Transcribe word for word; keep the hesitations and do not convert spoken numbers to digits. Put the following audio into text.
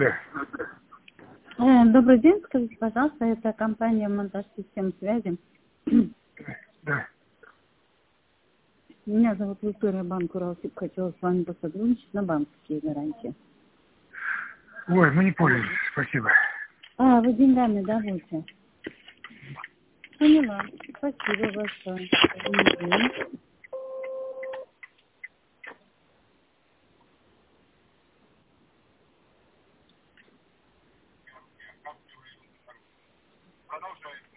Да, Э, Добрый день, скажите, пожалуйста, это компания «Монтаж систем связи». да. Меня зовут Виктория, банк Уралсиб. Хотела с вами посотрудничать на банковские гарантии. Ой, мы не пользуемся, спасибо. А, вы деньгами, да, будете? Поняла. Спасибо большое. Мгм. Продолжаем.